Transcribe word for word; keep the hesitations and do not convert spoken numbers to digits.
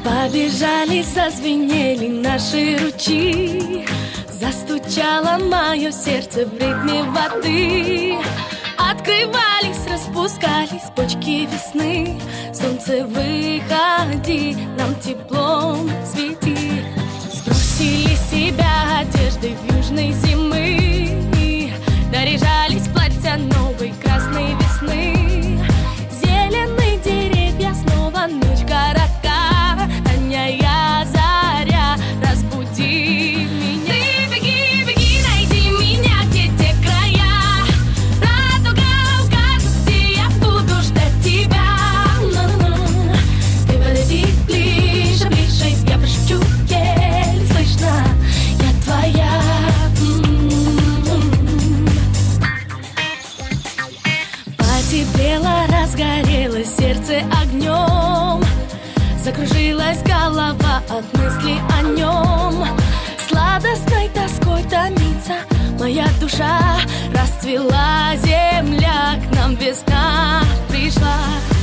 Побежали, зазвенели наши ручьи, застучало мое сердце в ритме воды. Открывались, распускались почки весны. Солнце, выходи, нам теплом свети. Сбросили с себя одежды южной зимы, наряжались в платья новой красной весны. Зеленые деревья, снова ночь коротка, ранняя заря, разбуди меня. Ты беги, беги, найди меня, где те края. Радуга укажет, где я буду ждать тебя. Ты подойди ближе, ближе, я прошепчу, еле слышно, я твоя. Потеплело, разгорелось сердце огнем, закружилась голова от мысли о нем. Сладостной тоской томится моя душа, расцвела земля, к нам весна пришла.